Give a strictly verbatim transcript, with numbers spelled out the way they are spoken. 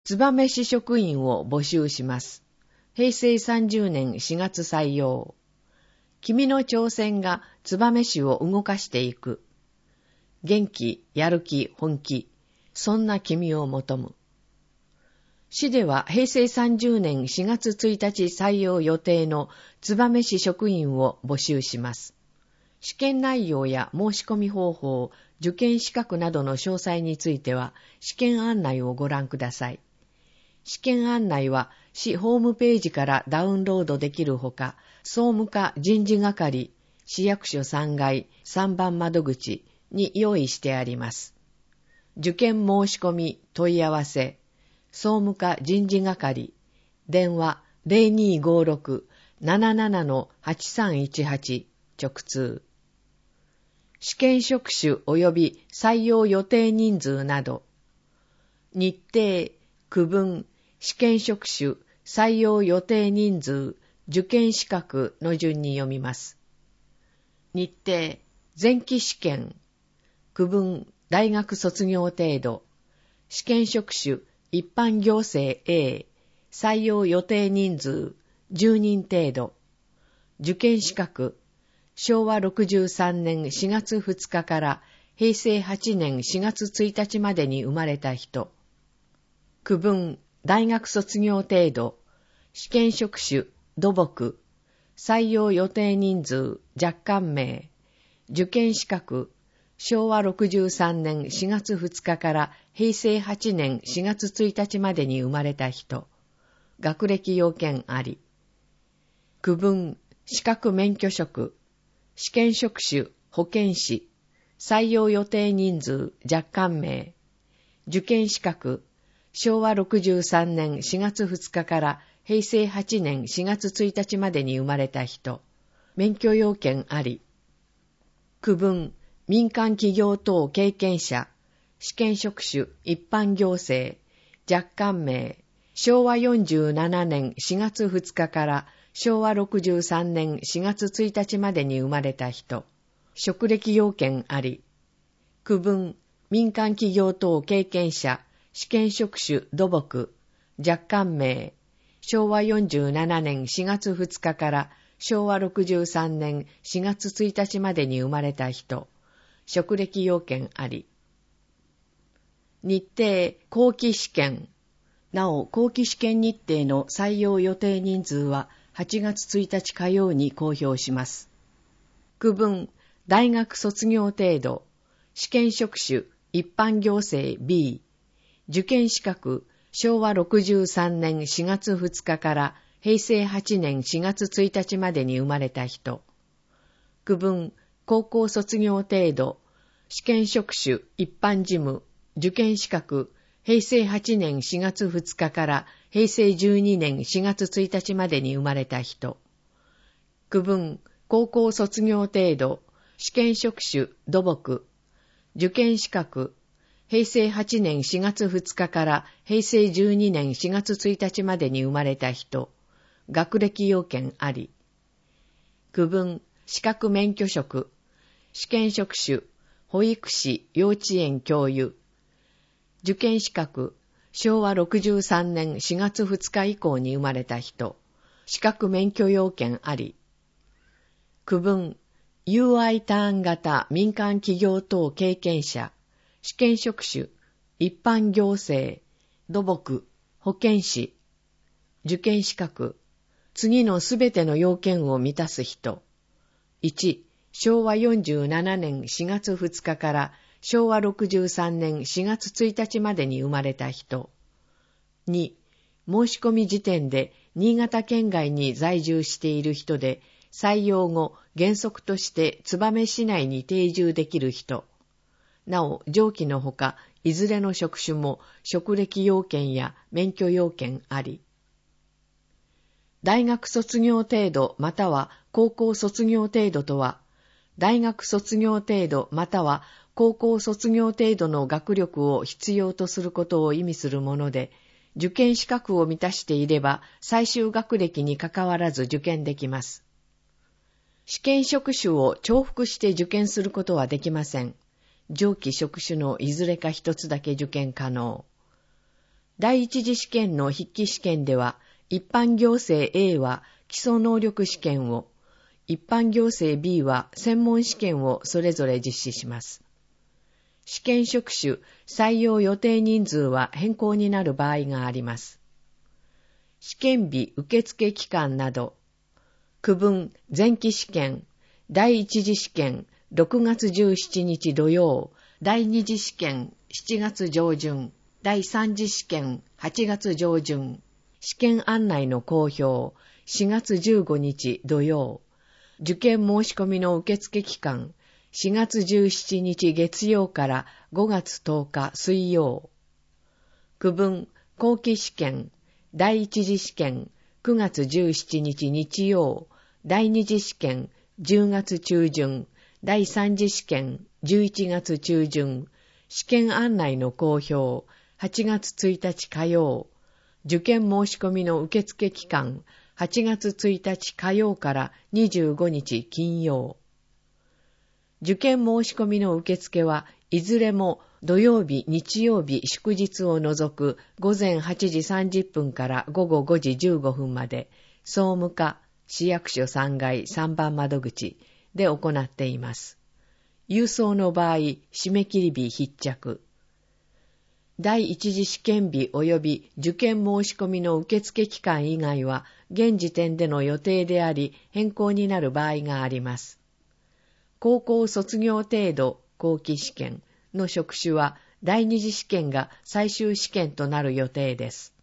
燕市職員を募集します。平成さんじゅうねんしがつ採用。君の挑戦が燕市を動かしていく。元気、やる気、本気。そんな君を求む。市では平成さんじゅうねんしがつついたち採用予定の燕市職員を募集します。試験内容や申し込み方法、受験資格などの詳細については試験案内をご覧ください。試験案内は市ホームページからダウンロードできるほか、総務課人事係、市役所さんがいさんばん窓口に用意してあります。受験申し込み問い合わせ、総務課人事係、電話 ゼロにーごーろく なななな はちさんいちはち 直通。試験職種及び採用予定人数など、日程、区分、試験職種、採用予定人数、受験資格の順に読みます。日程、前期試験、区分、大学卒業程度、試験職種、一般行政 A、採用予定人数、じゅうにん程度、受験資格、しょうわろくじゅうさんねんしがつふつかから平成はちねんしがつついたちまでに生まれた人、区分、大学卒業程度、試験職種、土木、採用予定人数、若干名、受験資格、しょうわろくじゅうさんねんしがつふつかから平成はちねんしがつついたちまでに生まれた人、学歴要件あり、区分、資格免許職、試験職種、保健師、採用予定人数、若干名、受験資格、しょうわろくじゅうさんねんしがつふつかから平成はちねんしがつついたちまでに生まれた人、免許要件あり、区分、民間企業等経験者、試験職種、一般行政、若干名、しょうわよんじゅうななねんしがつふつかからしょうわろくじゅうさんねんしがつついたちまでに生まれた人、職歴要件あり、区分、民間企業等経験者、試験職種土木、若干名、しょうわよんじゅうななねんしがつふつかからしょうわろくじゅうさんねんしがつついたちまでに生まれた人、職歴要件あり。日程、後期試験。なお、後期試験日程の採用予定人数ははちがつついたち火曜に公表します。区分、大学卒業程度、試験職種、一般行政 B、受験資格、しょうわろくじゅうさんねんしがつふつかから平成はちねんしがつついたちまでに生まれた人。区分、高校卒業程度、試験職種、一般事務、受験資格、平成はちねんしがつふつかから平成じゅうにねんしがつついたちまでに生まれた人。区分、高校卒業程度、試験職種、土木、受験資格、平成はちねんしがつふつかから平成じゅうにねんしがつついたちまでに生まれた人、学歴要件あり。区分、資格免許職、試験職種、保育士、幼稚園教諭、受験資格、しょうわろくじゅうさんねんしがつふつか以降に生まれた人、資格免許要件あり。区分、ユーアイ ターン型民間企業等経験者、試験職種、一般行政、土木、保健師、受験資格、次のすべての要件を満たす人。いち、しょうわよんじゅうななねんしがつふつかからしょうわろくじゅうさんねんしがつついたちまでに生まれた人。に、申し込み時点で新潟県外に在住している人で、採用後原則として燕市内に定住できる人。なお、上記のほか、いずれの職種も職歴要件や免許要件あり。大学卒業程度または高校卒業程度とは、大学卒業程度または高校卒業程度の学力を必要とすることを意味するもので、受験資格を満たしていれば最終学歴にかかわらず受験できます。試験職種を重複して受験することはできません。上記職種のいずれか一つだけ受験可能。 第一次試験の筆記試験では、一般行政 A は基礎能力試験を、一般行政 B は専門試験をそれぞれ実施します。試験職種、採用予定人数は変更になる場合があります。試験日、受付期間など、区分、前期試験、第一次試験、ろくがつじゅうしちにち土曜、第二次試験、しちがつ上旬、第三次試験、はちがつ上旬、試験案内の公表、しがつじゅうごにち土曜、受験申し込みの受付期間、しがつじゅうしちにち月曜からごがつとおか水曜。区分、後期試験、第一次試験、くがつじゅうしちにち日曜、第二次試験、じゅうがつ中旬、第三次試験、じゅういちがつ中旬、試験案内の公表、はちがつついたち火曜、受験申し込みの受付期間、はちがつついたち火曜からにじゅうごにち金曜。受験申し込みの受付はいずれも土曜日、日曜日、祝日を除くごぜんはちじさんじゅっぷんからごごごじじゅうごふんまで、総務課、市役所さんがいさんばん窓口で行っています。郵送の場合、締め切り日必着。第一次試験日及び受験申し込みの受付期間以外は、現時点での予定であり、変更になる場合があります。高校卒業程度後期試験の職種は、第二次試験が最終試験となる予定です。